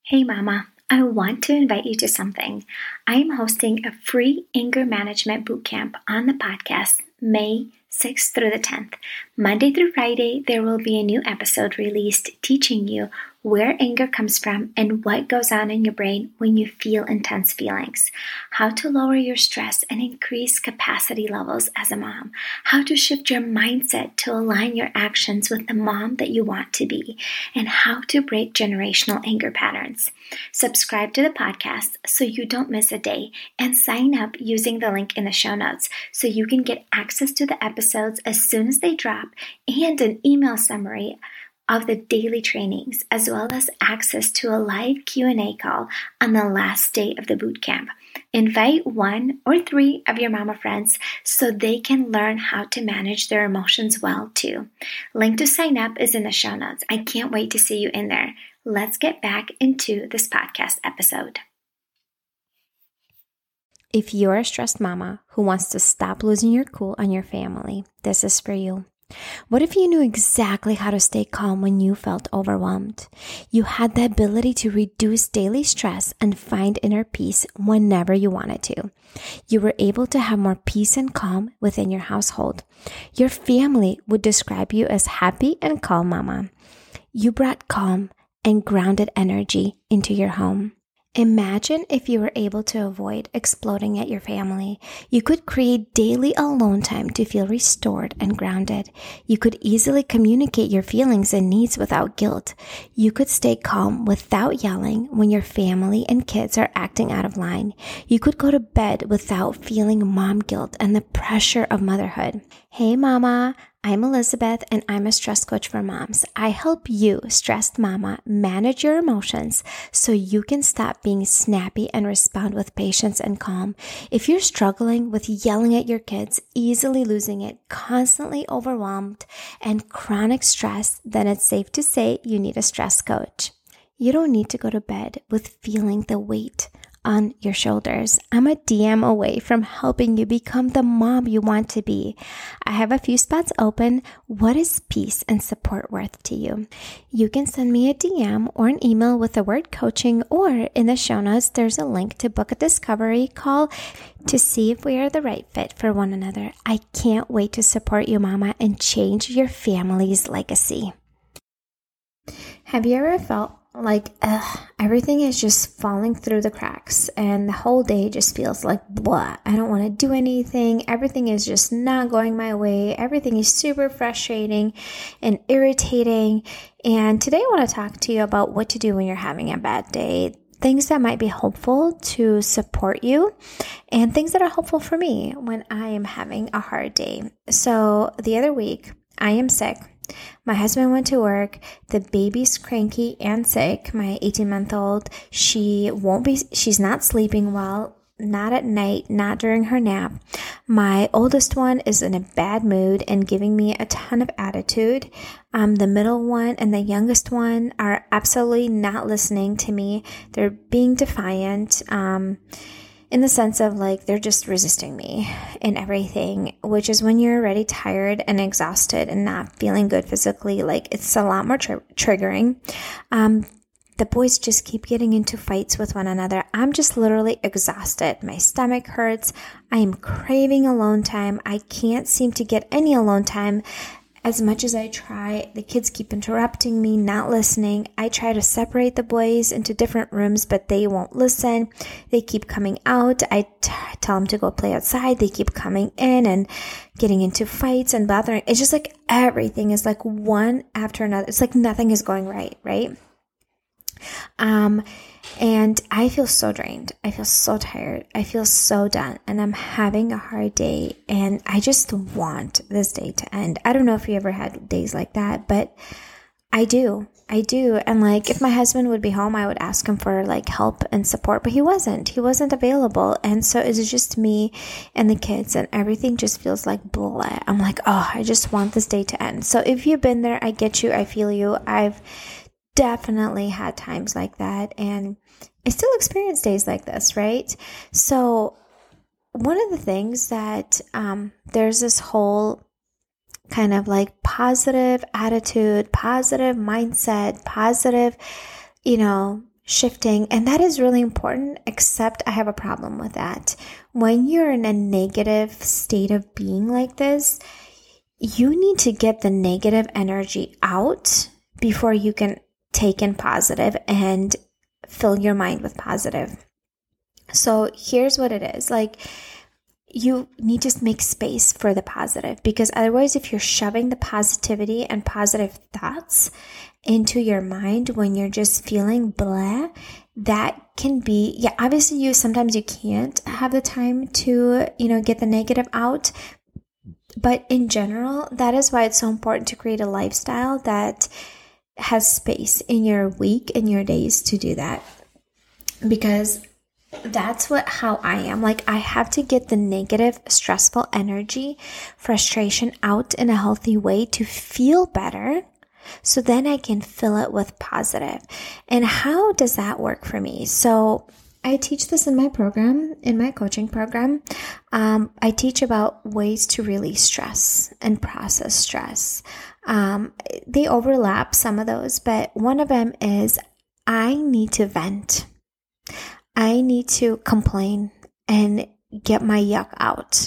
Hey Mama, I want to invite you to something. I am hosting a free anger management bootcamp on the podcast May 6th through the 10th. Monday through Friday, there will be a new episode released teaching you where anger comes from and what goes on in your brain when you feel intense feelings, how to lower your stress and increase capacity levels as a mom, how to shift your mindset to align your actions with the mom that you want to be, and how to break generational anger patterns. Subscribe to the podcast so you don't miss a day and sign up using the link in the show notes so you can get access to the episodes as soon as they drop and an email summary of the daily trainings, as well as access to a live Q&A call on the last day of the bootcamp. Invite 1 or 3 of your mama friends so they can learn how to manage their emotions well too. Link to sign up is in the show notes. I can't wait to see you in there. Let's get back into this podcast episode. If you're a stressed mama who wants to stop losing your cool on your family, this is for you. What if you knew exactly how to stay calm when you felt overwhelmed? You had the ability to reduce daily stress and find inner peace whenever you wanted to. You were able to have more peace and calm within your household. Your family would describe you as happy and calm mama. You brought calm and grounded energy into your home. Imagine if you were able to avoid exploding at your family. You could create daily alone time to feel restored and grounded. You could easily communicate your feelings and needs without guilt. You could stay calm without yelling when your family and kids are acting out of line. You could go to bed without feeling mom guilt and the pressure of motherhood. Hey mama, I'm Elizabeth and I'm a stress coach for moms. I help you, stressed mama, manage your emotions so you can stop being snappy and respond with patience and calm. If you're struggling with yelling at your kids, easily losing it, constantly overwhelmed, and chronic stress, then it's safe to say you need a stress coach. You don't need to go to bed with feeling the weight on your shoulders. I'm a DM away from helping you become the mom you want to be. I have a few spots open. What is peace and support worth to you? You can send me a DM or an email with the word coaching, or in the show notes, there's a link to book a discovery call to see if we are the right fit for one another. I can't wait to support you, mama, and change your family's legacy. Have you ever felt like everything is just falling through the cracks and the whole day just feels like blah? I don't want to do anything. Everything is just not going my way. Everything is super frustrating and irritating. And today I want to talk to you about what to do when you're having a bad day. Things that might be helpful to support you and things that are helpful for me when I am having a hard day. So the other week, I am sick. My husband went to work. The baby's cranky and sick. My 18-month-old, she's not sleeping well, not at night, not during her nap. My oldest one is in a bad mood and giving me a ton of attitude. The middle one and the youngest one are absolutely not listening to me. They're being defiant. In the sense of like, they're just resisting me in everything, which is when you're already tired and exhausted and not feeling good physically, like it's a lot more triggering. The boys just keep getting into fights with one another. I'm just literally exhausted. My stomach hurts. I am craving alone time. I can't seem to get any alone time. As much as I try, the kids keep interrupting me, not listening. I try to separate the boys into different rooms, but they won't listen. They keep coming out. I tell them to go play outside. They keep coming in and getting into fights and bothering. It's just like everything is like one after another. It's like nothing is going right? And I feel so drained. I feel so tired. I feel so done. And I'm having a hard day. And I just want this day to end. I don't know if you ever had days like that, but I do. And like, if my husband would be home, I would ask him for like help and support, but he wasn't available. And so it's just me and the kids and everything just feels like blah. I'm like, oh, I just want this day to end. So if you've been there, I get you. I feel you. I've definitely had times like that, and I still experience days like this, right? So one of the things that there's this whole kind of like positive attitude, positive mindset, positive, shifting. And that is really important, except I have a problem with that. When you're in a negative state of being like this, you need to get the negative energy out before you can take in positive and fill your mind with positive. So here's what it is. Like, you need to make space for the positive, because otherwise, if you're shoving the positivity and positive thoughts into your mind when you're just feeling blah, that can be, obviously sometimes you can't have the time to, get the negative out. But in general, that is why it's so important to create a lifestyle that has space in your week and your days to do that. Because that's how I am. Like, I have to get the negative, stressful energy, frustration out in a healthy way to feel better, so then I can fill it with positive. And how does that work for me? So I teach this in my program, in my coaching program. I teach about ways to release stress and process stress. They overlap, some of those, but one of them is I need to vent. I need to complain and get my yuck out.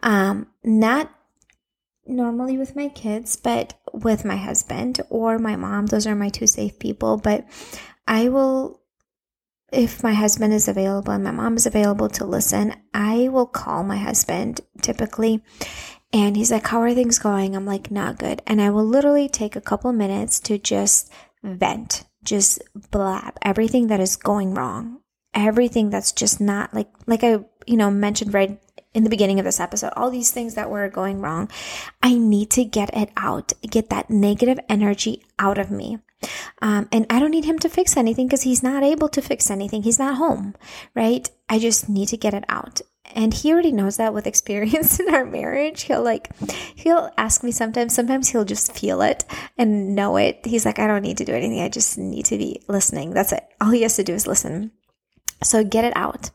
Not normally with my kids, but with my husband or my mom. Those are my two safe people. But I will, if my husband is available and my mom is available to listen, I will call my husband typically. And he's like, how are things going? I'm like, not good. And I will literally take a couple minutes to just vent, just blab everything that is going wrong. Everything that's just not like I, mentioned right in the beginning of this episode, all these things that were going wrong. I need to get it out, get that negative energy out of me. And I don't need him to fix anything, because he's not able to fix anything. He's not home, right? I just need to get it out. And he already knows that with experience in our marriage. He'll ask me sometimes he'll just feel it and know it. He's like, I don't need to do anything. I just need to be listening. That's it. All he has to do is listen. So get it out.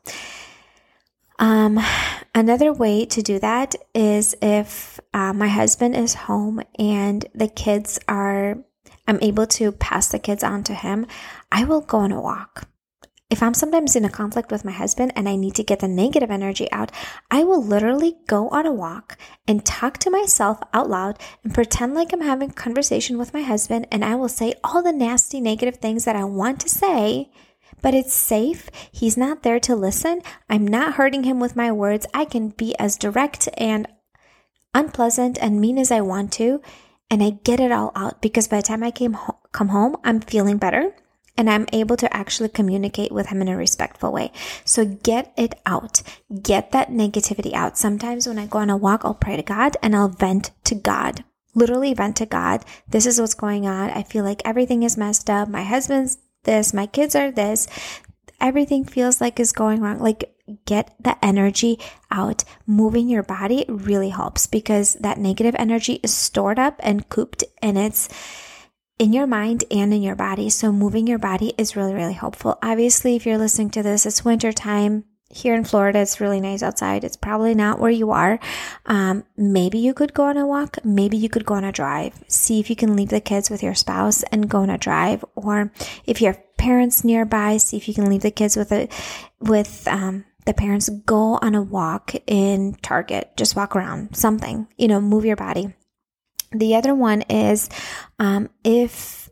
Another way to do that is if my husband is home and I'm able to pass the kids on to him, I will go on a walk. If I'm sometimes in a conflict with my husband and I need to get the negative energy out, I will literally go on a walk and talk to myself out loud and pretend like I'm having a conversation with my husband, and I will say all the nasty negative things that I want to say. But it's safe. He's not there to listen. I'm not hurting him with my words. I can be as direct and unpleasant and mean as I want to, and I get it all out, because by the time I come home, I'm feeling better and I'm able to actually communicate with him in a respectful way. So get it out. Get that negativity out. Sometimes when I go on a walk, I'll pray to God and I'll vent to God. Literally vent to God. This is what's going on. I feel like everything is messed up. My husband's this, my kids are this, everything feels like is going wrong. Like, get the energy out. Moving your body really helps, because that negative energy is stored up and cooped, and it's in your mind and in your body. So moving your body is really, really helpful. Obviously, if you're listening to this, it's winter time. Here in Florida, it's really nice outside. It's probably not where you are. Maybe you could go on a walk. Maybe you could go on a drive. See if you can leave the kids with your spouse and go on a drive. Or if you have parents nearby, see if you can leave the kids with the parents. Go on a walk in Target. Just walk around. Something. Move your body. The other one is if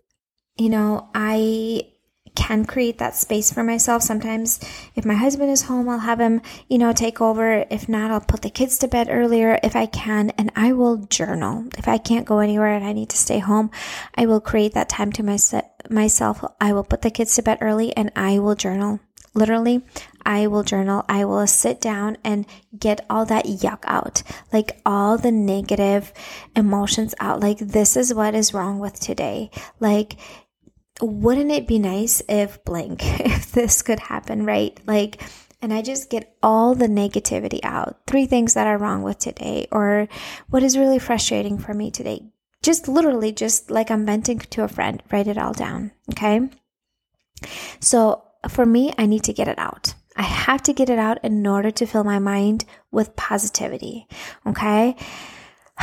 I can create that space for myself. Sometimes if my husband is home, I'll have him, take over. If not, I'll put the kids to bed earlier if I can, and I will journal. If I can't go anywhere and I need to stay home, I will create that time to myself. I will put the kids to bed early and I will journal. Literally, I will journal. I will sit down and get all that yuck out, like all the negative emotions out. Like, this is what is wrong with today. Like, wouldn't it be nice if blank, if this could happen, right? Like, and I just get all the negativity out. 3 things that are wrong with today, or what is really frustrating for me today. Just literally, just like I'm venting to a friend, write it all down. Okay. So for me, I need to get it out. I have to get it out in order to fill my mind with positivity. Okay.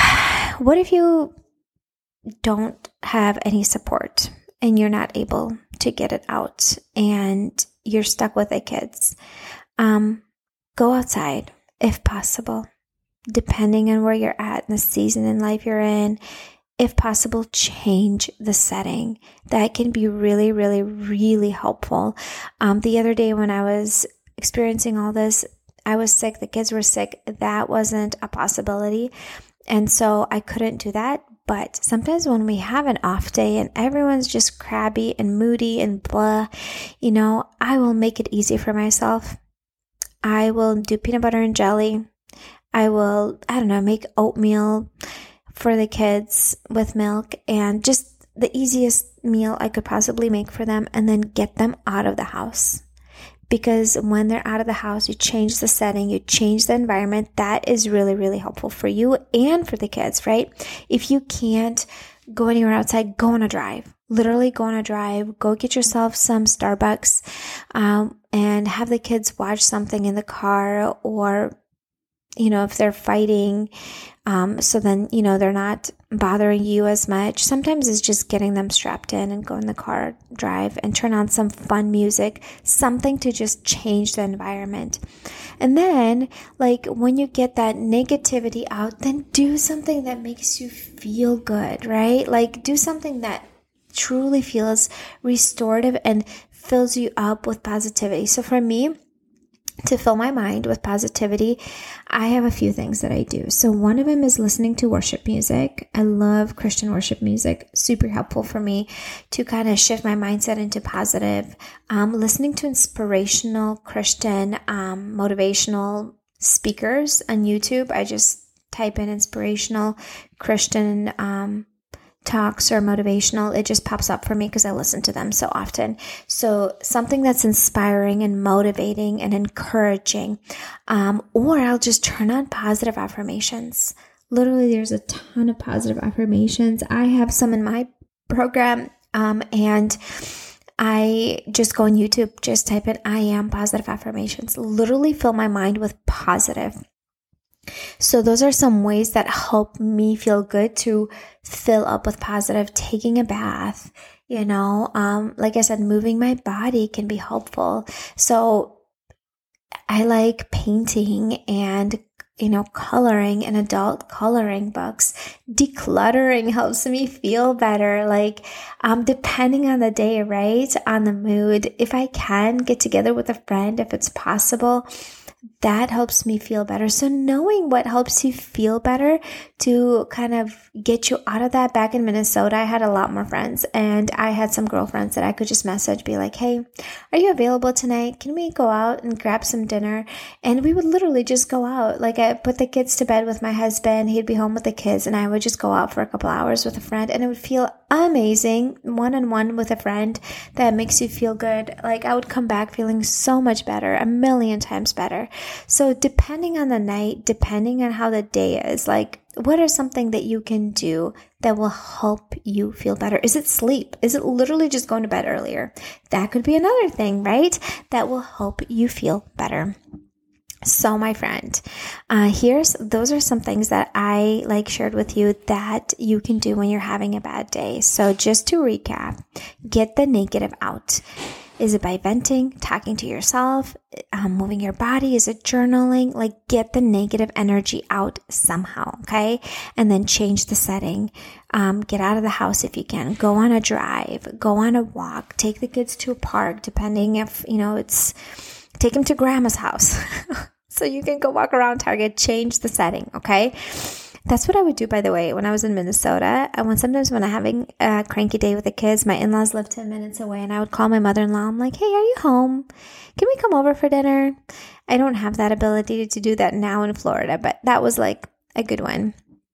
What if you don't have any support and you're not able to get it out and you're stuck with the kids, go outside if possible, depending on where you're at in the season in life you're in. If possible, change the setting. That can be really, really, really helpful. The other day when I was experiencing all this, I was sick, the kids were sick. That wasn't a possibility. And so I couldn't do that. But sometimes when we have an off day and everyone's just crabby and moody and blah, I will make it easy for myself. I will do peanut butter and jelly. I will, make oatmeal for the kids with milk and just the easiest meal I could possibly make for them, and then get them out of the house. Because when they're out of the house, you change the setting, you change the environment. That is really, really helpful for you and for the kids, right? If you can't go anywhere outside, go on a drive. Literally go on a drive, go get yourself some Starbucks, and have the kids watch something in the car, or if they're fighting, so then, they're not bothering you as much. Sometimes it's just getting them strapped in and go in the car, drive, and turn on some fun music, something to just change the environment. And then, when you get that negativity out, then do something that makes you feel good, right? Do something that truly feels restorative and fills you up with positivity. So for me, to fill my mind with positivity, I have a few things that I do. So one of them is listening to worship music. I love Christian worship music. Super helpful for me to kind of shift my mindset into positive. Listening to inspirational Christian, motivational speakers on YouTube. I just type in inspirational Christian, talks or motivational, it just pops up for me because I listen to them so often. So something that's inspiring and motivating and encouraging, or I'll just turn on positive affirmations. Literally, there's a ton of positive affirmations. I have some in my program, and I just go on YouTube, just type in I am positive affirmations, literally fill my mind with positive. So those are some ways that help me feel good to fill up with positive. Taking a bath, like I said, moving my body can be helpful. So I like painting and, coloring and adult coloring books. Decluttering helps me feel better. Depending on the day, right? On the mood. If I can get together with a friend, if it's possible, that helps me feel better. So knowing what helps you feel better to kind of get you out of that. Back in Minnesota, I had a lot more friends, and I had some girlfriends that I could just message, be like, hey, are you available tonight? Can we go out and grab some dinner? And we would literally just go out. I put the kids to bed with my husband. He'd be home with the kids, and I would just go out for a couple hours with a friend, and it would feel amazing. One-on-one with a friend that makes you feel good. I would come back feeling so much better, a million times better. So depending on the night, depending on how the day is, what are something that you can do that will help you feel better? Is it sleep? Is it literally just going to bed earlier? That could be another thing, right? That will help you feel better. So my friend, those are some things that I shared with you that you can do when you're having a bad day. So just to recap, get the negative out. Is it by venting, talking to yourself, moving your body? Is it journaling? Get the negative energy out somehow, okay? And then change the setting. Get out of the house if you can. Go on a drive. Go on a walk. Take the kids to a park, depending if, take them to grandma's house. So you can go walk around Target. Change the setting, okay? That's what I would do, by the way, when I was in Minnesota. Sometimes when I'm having a cranky day with the kids, my in-laws live 10 minutes away, and I would call my mother-in-law. I'm like, hey, are you home? Can we come over for dinner? I don't have that ability to do that now in Florida, but that was a good one.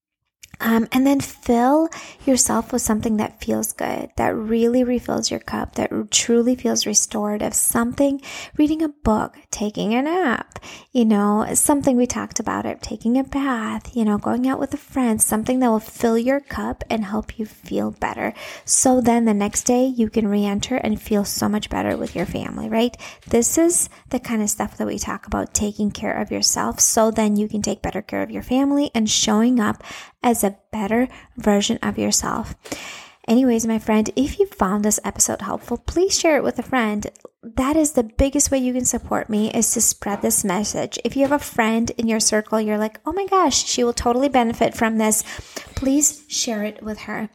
And then fill yourself with something that feels good, that really refills your cup, that truly feels restorative. Something, reading a book, taking a nap, something we talked about it, taking a bath, going out with a friend, something that will fill your cup and help you feel better. So then the next day you can re-enter and feel so much better with your family, right? This is the kind of stuff that we talk about, taking care of yourself, so then you can take better care of your family and showing up as a better version of yourself. Anyways, my friend, if you found this episode helpful, please share it with a friend. That is the biggest way you can support me, is to spread this message. If you have a friend in your circle, you're like, oh my gosh, she will totally benefit from this, please share it with her.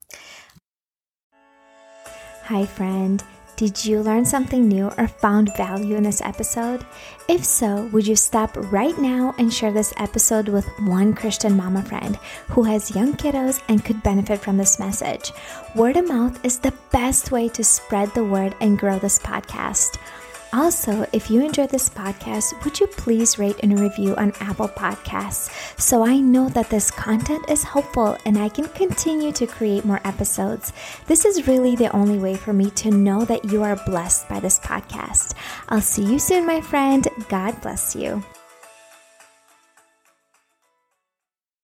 Hi, friend. Did you learn something new or found value in this episode? If so, would you stop right now and share this episode with one Christian mama friend who has young kiddos and could benefit from this message? Word of mouth is the best way to spread the word and grow this podcast. Also, if you enjoyed this podcast, would you please rate and review on Apple Podcasts so I know that this content is helpful and I can continue to create more episodes. This is really the only way for me to know that you are blessed by this podcast. I'll see you soon, my friend. God bless you.